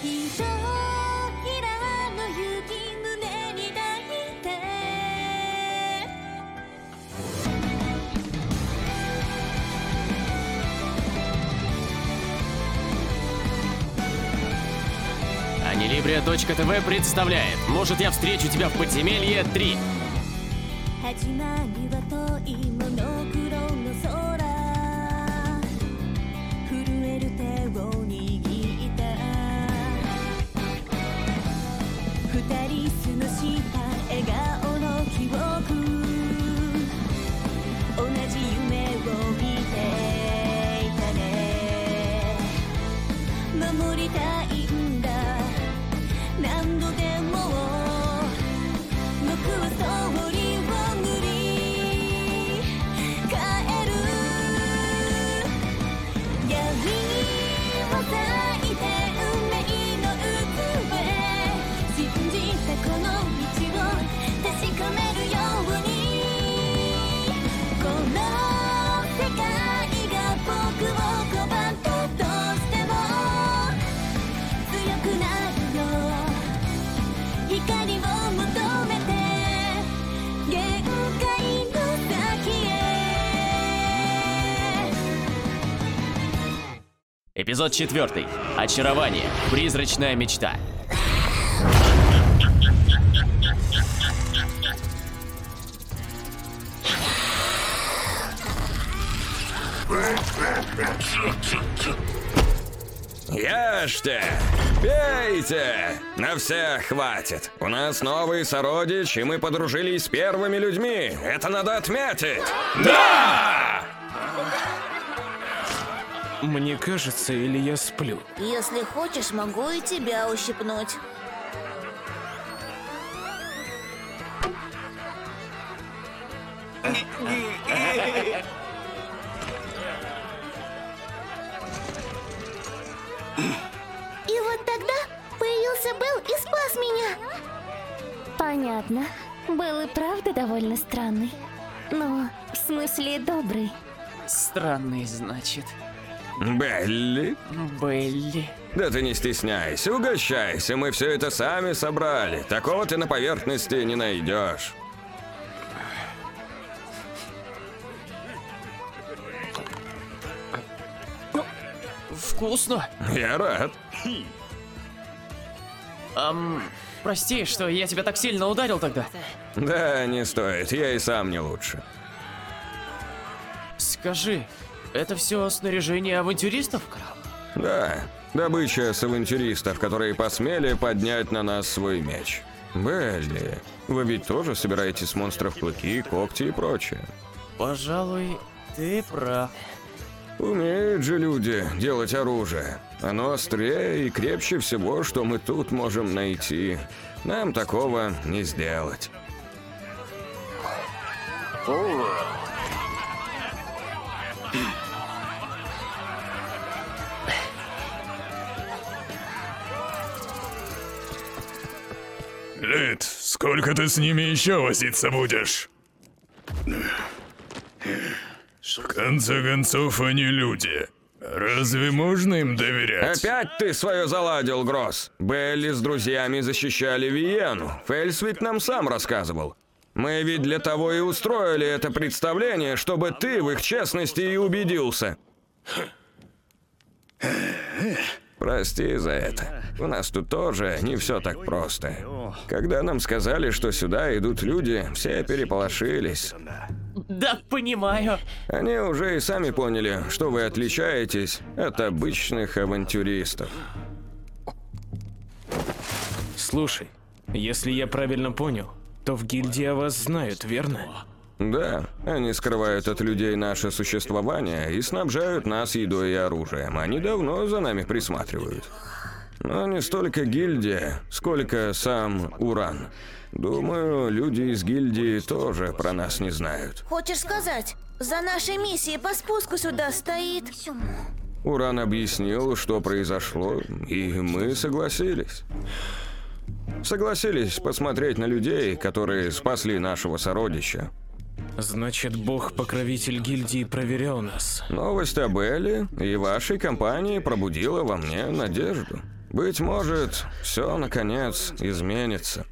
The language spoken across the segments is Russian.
ひとひらの雪胸に抱いて Анилибрия.тв представляет «Может, я встречу тебя в подземелье 3». 始まりは遠いモノクロの空震える手を握った二人過ごした笑顔の記憶同じ夢を見ていたね守りたいんだ何度でも僕はストーリーを塗り替える闇を裂いて運命の渦へ信じたこの道を確かめるようにこの世界が僕を拒んだとしても強くなるよ光を求めて限界の先へ Эпизод 4. Очарование. Призрачная мечта. Ешьте! Пейте! На всех хватит! У нас новый сородич, и мы подружились с первыми людьми! Это надо отметить! Да! Мне кажется, или я сплю? Если хочешь, могу и тебя ущипнуть. И вот тогда появился Белл и спас меня. Понятно. Белл и правда довольно странный. Ну, в смысле добрый. Странный, значит. Белли? Белли. Да ты не стесняйся, угощайся, мы все это сами собрали. Такого ты на поверхности не найдешь. Вкусно. Я рад. Прости, что я тебя так сильно ударил тогда. Да, не стоит, я и сам не лучше. Скажи, это все снаряжение авантюристов, Краб? Да, добыча с авантюристов, которые посмели поднять на нас свой меч. Белли, вы ведь тоже собираете с монстров клыки, когти и прочее? Пожалуй, ты прав. Умеют же люди делать оружие. Оно острее и крепче всего, что мы тут можем найти. Нам такого не сделать. Лид, сколько ты с ними еще возиться будешь? В конце концов, они люди. Разве можно им доверять? Опять ты свое заладил, Гросс. Белли с друзьями защищали Виену. Фельс ведь нам сам рассказывал. Мы ведь для того и устроили это представление, чтобы ты в их честности и убедился. Прости за это. У нас тут тоже не все так просто. Когда нам сказали, что сюда идут люди, все переполошились. Да, понимаю. Они уже и сами поняли, что вы отличаетесь от обычных авантюристов. Слушай, если я правильно понял, то в гильдии о вас знают, верно? Да, они скрывают от людей наше существование и снабжают нас едой и оружием. Они давно за нами присматривают. Но не столько гильдия, сколько сам Уран. Думаю, люди из гильдии тоже про нас не знают. Хочешь сказать, за нашей миссией по спуску сюда стоит... Уран объяснил, что произошло, и мы согласились. Согласились посмотреть на людей, которые спасли нашего сородича. Значит, бог-покровитель гильдии проверял нас. Новость о Белли и вашей компании пробудила во мне надежду. Быть может, все наконец изменится.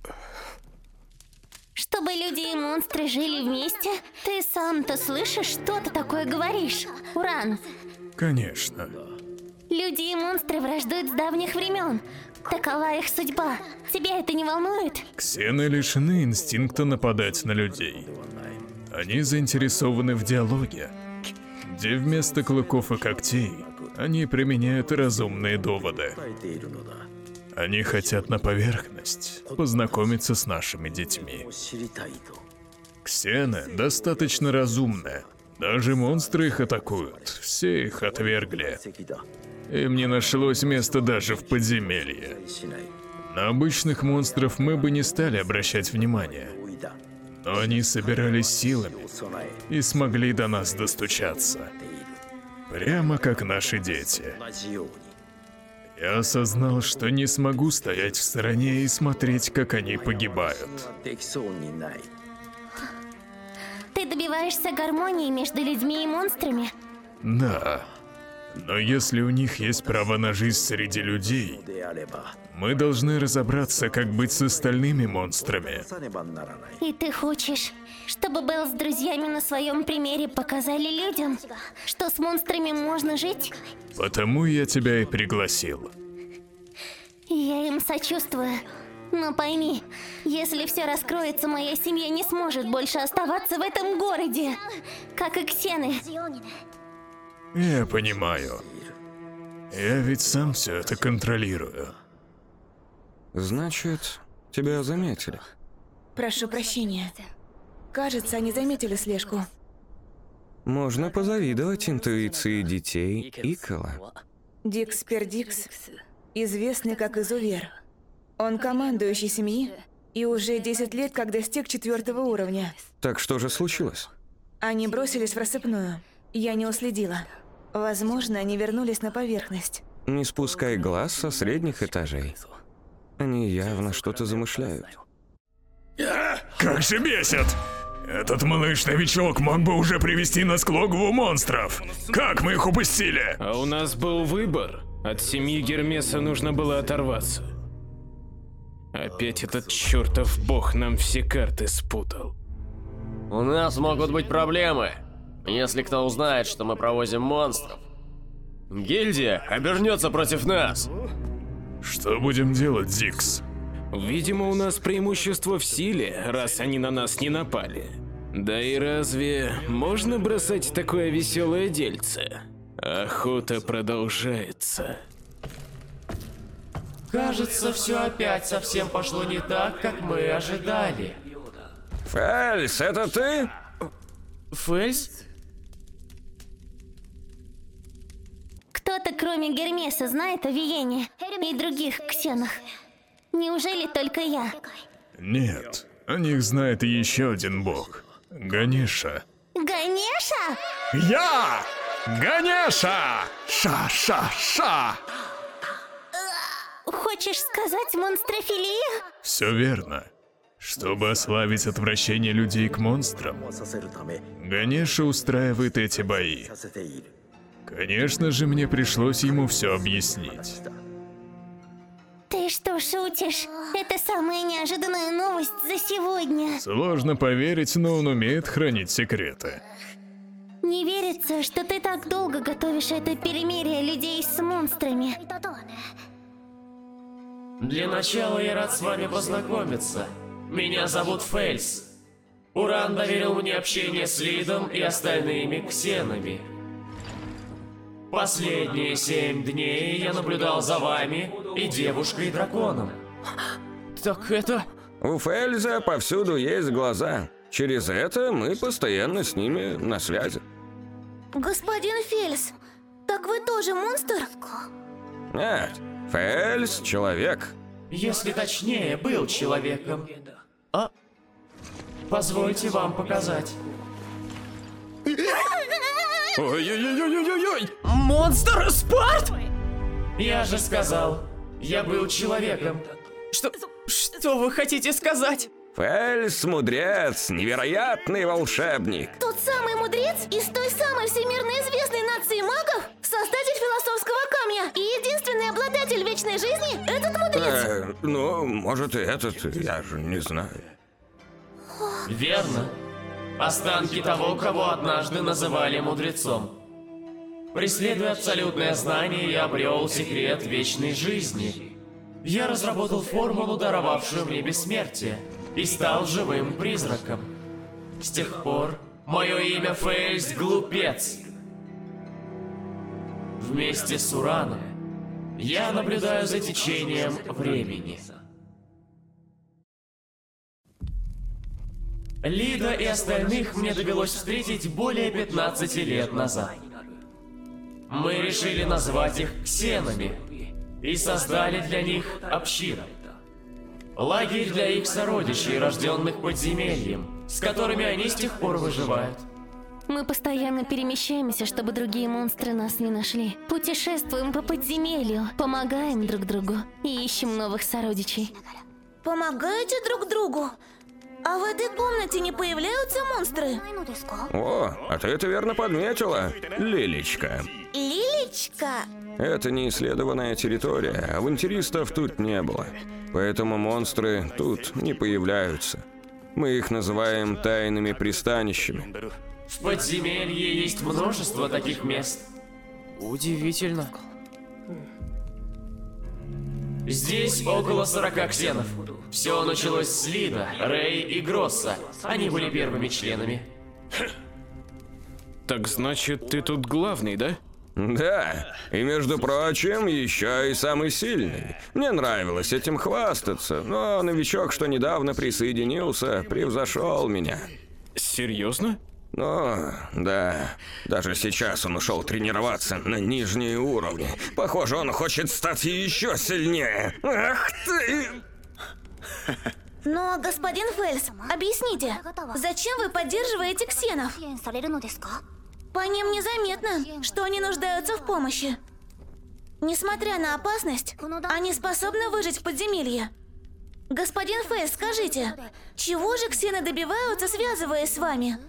Чтобы люди и монстры жили вместе? Ты сам-то слышишь, что ты такое говоришь? Уран, Конечно. люди и монстры враждуют с давних времен. Такова их судьба. Тебя это не волнует? Ксены лишены инстинкта нападать на людей. Они заинтересованы в диалоге, где вместо клыков и когтей они применяют разумные доводы. Они хотят на поверхность познакомиться с нашими детьми. Ксены достаточно разумны. Даже монстры их атакуют. Все их отвергли. Им не нашлось места даже в подземелье. На обычных монстров мы бы не стали обращать внимания. Но они собирались силами и смогли до нас достучаться. Прямо как наши дети. Я осознал, что не смогу стоять в стороне и смотреть, как они погибают. Ты добиваешься гармонии между людьми и монстрами? Да. Но если у них есть право на жизнь среди людей, мы должны разобраться, как быть с остальными монстрами. И ты хочешь, чтобы Белл с друзьями на своем примере показали людям, что с монстрами можно жить? Потому я тебя и пригласил. Я им сочувствую. Но пойми, если все раскроется, моя семья не сможет больше оставаться в этом городе, как и Ксены. Я понимаю. Я ведь сам все это контролирую. Значит, тебя заметили. Прошу прощения. Кажется, они заметили слежку. Можно позавидовать интуиции детей Икала. Дикс Пердикс, известный как изувер. Он командующий семьи и уже 10 лет как достиг 4-го уровня. Так что же случилось? Они бросились в рассыпную. Я не уследила. Возможно, они вернулись на поверхность. Не спускай глаз со средних этажей. Они явно что-то замышляют. Как же бесит! Этот малыш-новичок мог бы уже привести нас к логову монстров. Как мы их упустили? А у нас был выбор. От семьи Гермеса нужно было оторваться. Опять этот чертов бог нам все карты спутал. У нас могут быть проблемы, если кто узнает, что мы провозим монстров. Гильдия обернется против нас. Что будем делать, Дикс? Видимо, у нас преимущество в силе, раз они на нас не напали. Да и разве можно бросать такое веселое дельце? Охота продолжается. Кажется, все опять совсем пошло не так, как мы ожидали. Фельс, это ты? Фельс? Кто-то, кроме Гермеса, знает о Виене и других Ксенах. Неужели только я? Нет, о них знает еще один бог. Ганеша. Ганеша? Я! Ганеша! Ша-ша-ша! Хочешь сказать монстрофилия? Все верно. Чтобы ослабить отвращение людей к монстрам, Ганеша устраивает эти бои. Конечно же, мне пришлось ему все объяснить. Ты что, шутишь? Это самая неожиданная новость за сегодня. Сложно поверить, но он умеет хранить секреты. Не верится, что ты так долго готовишь это перемирие людей с монстрами. Для начала я рад с вами познакомиться. Меня зовут Фельс. Уран доверил мне общение с Лидом и остальными ксенами. Последние 7 дней я наблюдал за вами и девушкой-драконом. Так это... У Фельза повсюду есть глаза. Через это мы постоянно с ними на связи. Господин Фельс, так вы тоже монстр? Нет, Фельс — человек. Если точнее, был человеком. А? Позвольте вам показать. Ой-ой-ой-ой-ой-ой! Монстр Спарт! Я же сказал, я был человеком. Что вы хотите сказать? Фельс — мудрец, невероятный волшебник. Тот самый мудрец из той самой всемирно известной нации магов? Создатель философского камня и единственный обладатель вечной Ну, может и этот, я же не знаю. Верно. Останки того, кого однажды называли мудрецом. Преследуя абсолютное знание, я обрел секрет вечной жизни. Я разработал формулу, даровавшую мне бессмертие, и стал живым призраком. С тех пор мое имя Фейлс Глупец. Вместе с Ураном я наблюдаю за течением времени. Лида и остальных мне довелось встретить более 15 лет назад. Мы решили назвать их ксенами и создали для них общину. Лагерь для их сородичей, рожденных подземельем, с которыми они с тех пор выживают. Мы постоянно перемещаемся, чтобы другие монстры нас не нашли. Путешествуем по подземелью, помогаем друг другу и ищем новых сородичей. Помогаете друг другу? А в этой комнате не появляются монстры? О, а ты это верно подметила, Лилечка. Лилечка? Это не исследованная территория, авантюристов тут не было. Поэтому монстры тут не появляются. Мы их называем тайными пристанищами. В подземелье есть множество таких мест. Удивительно. Здесь около 40 ксенов. Все началось с Лида, Рэй и Гросса. Они были первыми членами. Так значит, ты тут главный, да? Да, и между прочим, еще и самый сильный. Мне нравилось этим хвастаться, но новичок, что недавно присоединился, превзошел меня. Серьезно? Ну, да, даже сейчас он ушел тренироваться на нижние уровни. Похоже, он хочет стать еще сильнее. Ах ты! Но, господин Фейлс, объясните, зачем вы поддерживаете ксенов? По ним незаметно, что они нуждаются в помощи. Несмотря на опасность, они способны выжить в подземелье. Господин Фейлс, скажите, чего же ксены добиваются, связываясь с вами?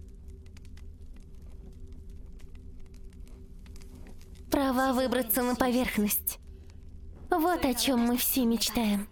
Права выбраться на поверхность. Вот о чем мы все мечтаем.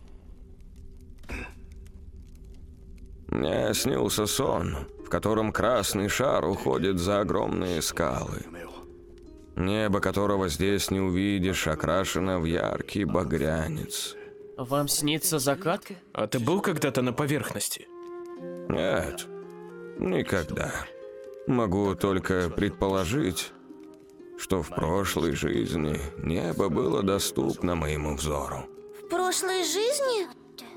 Мне снился сон, в котором красный шар уходит за огромные скалы. Небо которого здесь не увидишь, окрашено в яркий багрянец. Вам снится закат? А ты был когда-то на поверхности? Нет, никогда. Могу только предположить, что в прошлой жизни небо было доступно моему взору. В прошлой жизни?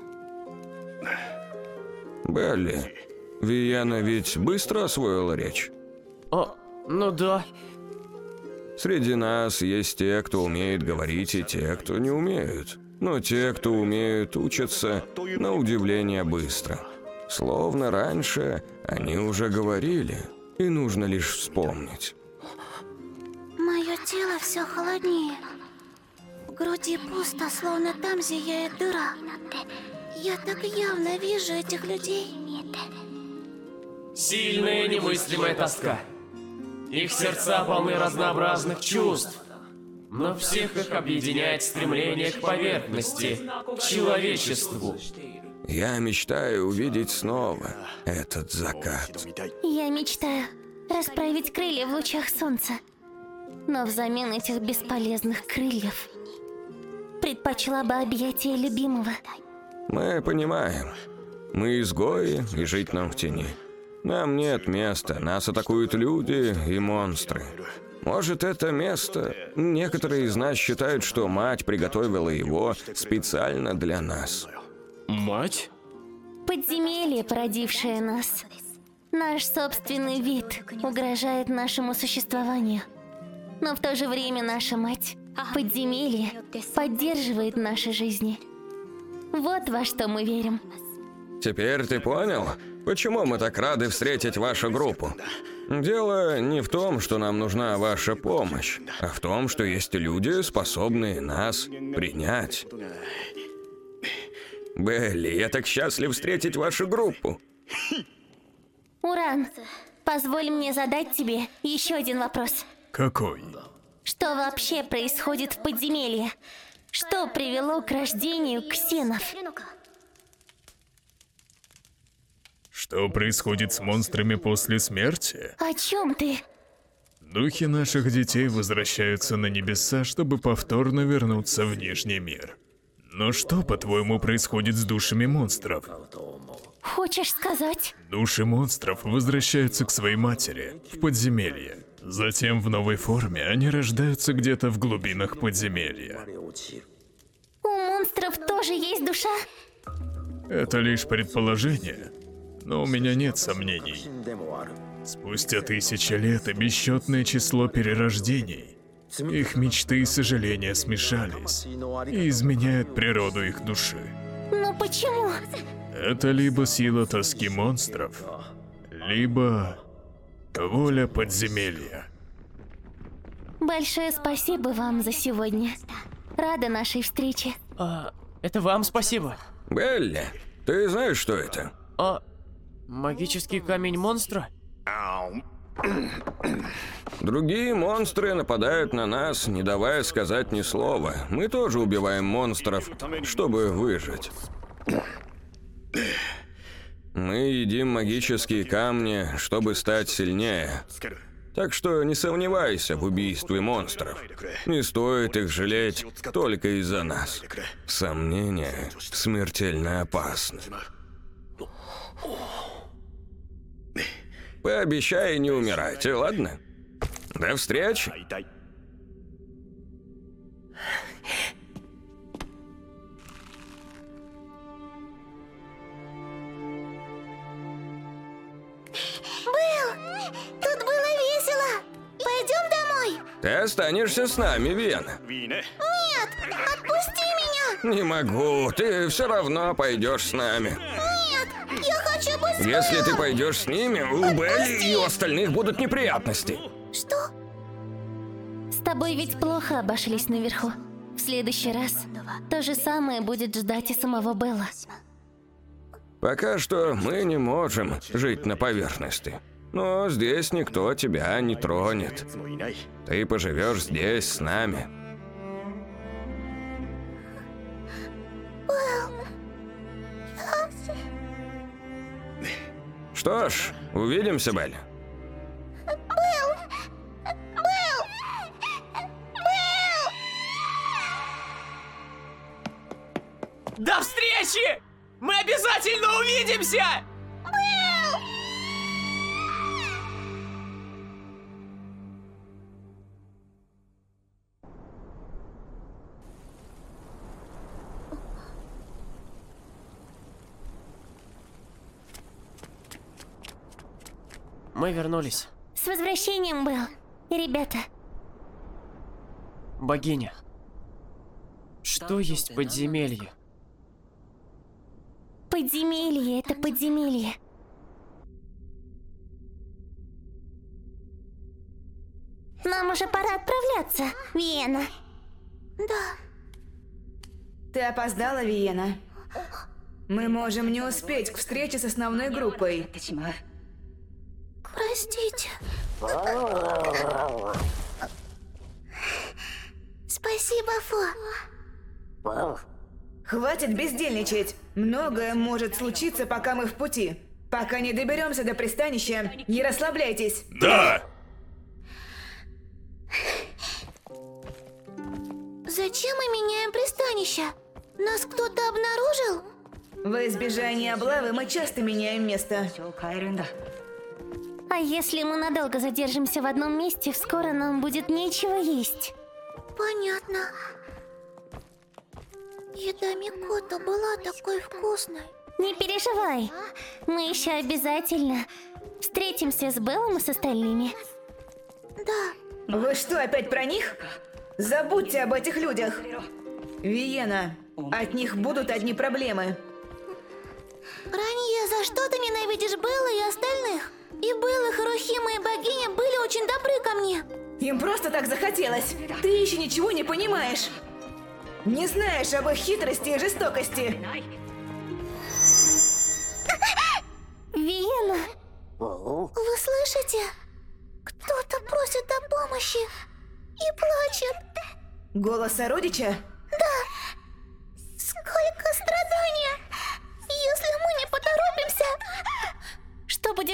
Белли, Виена ведь быстро освоила речь. О, ну да. Среди нас есть те, кто умеет говорить, и те, кто не умеют. Но те, кто умеют, учатся на удивление быстро. Словно раньше они уже говорили, и нужно лишь вспомнить. Мое тело все холоднее. В груди пусто, словно там зияет дыра. Я так явно вижу этих людей. Сильная немыслимая тоска. Их сердца полны разнообразных чувств. Но всех их объединяет стремление к поверхности, к человечеству. Я мечтаю увидеть снова этот закат. Я мечтаю расправить крылья в лучах солнца. Но взамен этих бесполезных крыльев предпочла бы объятия любимого. Мы понимаем. Мы изгои, и жить нам в тени. Нам нет места, нас атакуют люди и монстры. Может, это место... Некоторые из нас считают, что мать приготовила его специально для нас. Мать? Подземелье, породившее нас. Наш собственный вид угрожает нашему существованию. Но в то же время наша мать, подземелье, поддерживает наши жизни. Вот во что мы верим. Теперь ты понял, почему мы так рады встретить вашу группу? Дело не в том, что нам нужна ваша помощь, а в том, что есть люди, способные нас принять. Белли, я так счастлив встретить вашу группу. Уран, позволь мне задать тебе еще один вопрос. Какой? Что вообще происходит в подземелье? Что привело к рождению ксенов? Что происходит с монстрами после смерти? О чем ты? Духи наших детей возвращаются на небеса, чтобы повторно вернуться в Нижний мир. Но что, по-твоему, происходит с душами монстров? Хочешь сказать? Души монстров возвращаются к своей матери, в подземелье. Затем в новой форме они рождаются где-то в глубинах подземелья. У монстров тоже есть душа? Это лишь предположение, но у меня нет сомнений. Спустя тысячи лет и бесчетное число перерождений, их мечты и сожаления смешались и изменяют природу их души. Но почему? Это либо сила тоски монстров, либо воля подземелья. Большое спасибо вам за сегодня. Рада нашей встрече. Это вам спасибо. Белли, ты знаешь, что это? Магический камень монстра? Другие монстры нападают на нас, не давая сказать ни слова. Мы тоже убиваем монстров, чтобы выжить. Мы едим магические камни, чтобы стать сильнее. Так что не сомневайся в убийстве монстров. Не стоит их жалеть только из-за нас. Сомнения смертельно опасны. Пообещай не умирать, ладно? До встречи. Тут было весело. Пойдем домой. Ты останешься с нами, Вена. Нет, отпусти меня. Не могу, ты все равно пойдешь с нами. Нет, я хочу быть с Если ты Беллом. пойдешь с ними, у Белли и у остальных будут неприятности. Что? С тобой ведь плохо обошлись наверху. В следующий раз то же самое будет ждать и самого Белла. Пока что мы не можем жить на поверхности. Но здесь никто тебя не тронет. Ты поживешь здесь с нами. Что ж, увидимся, Белль. До встречи! Мы обязательно увидимся! Мы вернулись. С возвращением, Белл. Ребята, Богиня. Что есть подземелье? подземелье — это подземелье. Нам уже пора отправляться, Виена. Да. Ты опоздала, Виена. Мы можем не успеть к встрече с основной группой. Простите. Спасибо, Фо. Хватит бездельничать. Многое может случиться, пока мы в пути. Пока не доберемся до пристанища, не расслабляйтесь. Да! Зачем мы меняем пристанище? Нас кто-то обнаружил? Во избежание облавы мы часто меняем место. А если мы надолго задержимся в одном месте, скоро нам будет нечего есть. Понятно. Еда Микото была такой вкусной. Не переживай. Мы еще обязательно встретимся с Беллом и с остальными. Да. Вы что, опять про них? Забудьте об этих людях. Виена, от них будут одни проблемы. Ранье, за что ты ненавидишь Белла и остальных? И Белла, Харухима и богиня были очень добры ко мне. Им просто так захотелось. Ты еще ничего не понимаешь. Не знаешь об их хитрости и жестокости. Виена, вы слышите? Кто-то просит о помощи и плачет. Голос сородича? Да,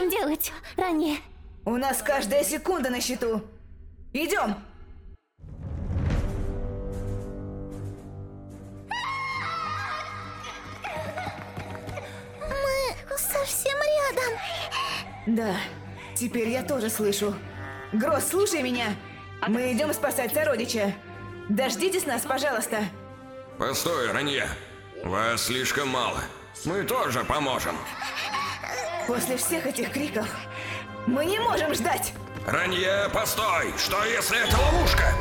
будем делать, ранее? У нас каждая секунда на счету. Идем! Мы совсем рядом. Да, теперь я тоже слышу. Гросс, слушай меня. Мы идем спасать сородича. Дождитесь нас, пожалуйста. Постой, Ранье. Вас слишком мало. Мы тоже поможем. После всех этих криков мы не можем ждать. Ранье, постой! Что если это ловушка?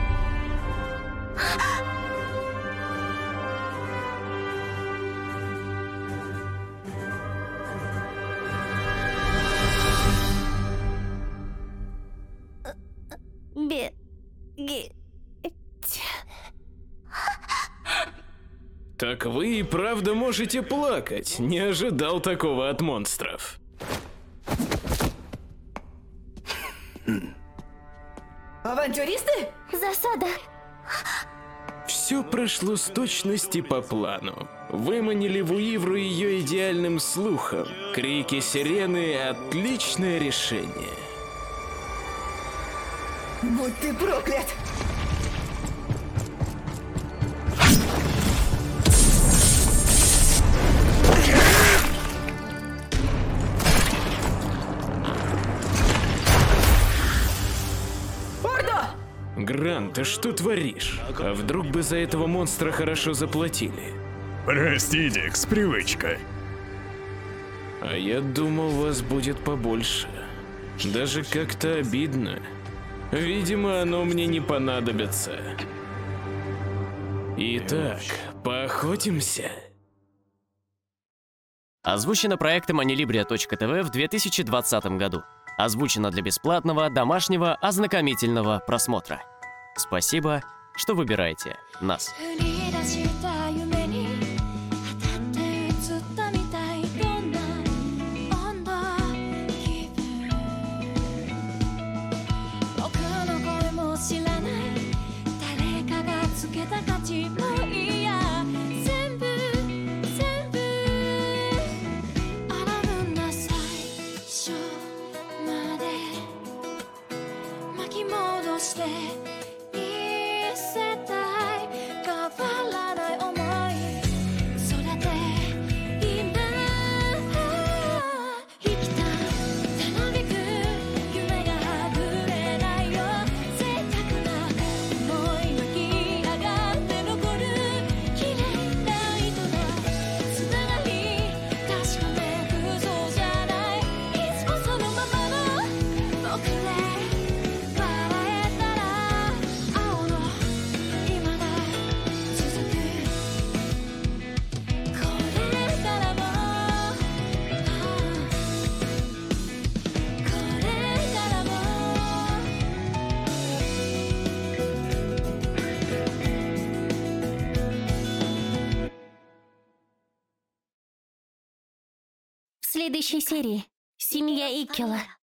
Беги. Так вы и правда можете плакать. Не ожидал такого от монстров. Авантюристы? Засада. Все прошло с точности по плану. Выманили Вуивру ее идеальным слухом. Крики сирены — отличное решение. Будь ты проклят! Грант, ты что творишь? А вдруг бы за этого монстра хорошо заплатили? Прости, Дикс, привычка. А я думал, вас будет побольше. Даже как-то обидно. Видимо, оно мне не понадобится. Итак, поохотимся. Озвучено проектом Anilibria.tv в 2020 году. Озвучено для бесплатного, домашнего, ознакомительного просмотра. Спасибо, что выбираете нас. 降り出した夢に当たって映ったみたいどんな温度気分僕の声も知らない誰かがつけた価値もいいや全部洗うんだ最初まで巻き戻して В следующей серии «Семья Иккела».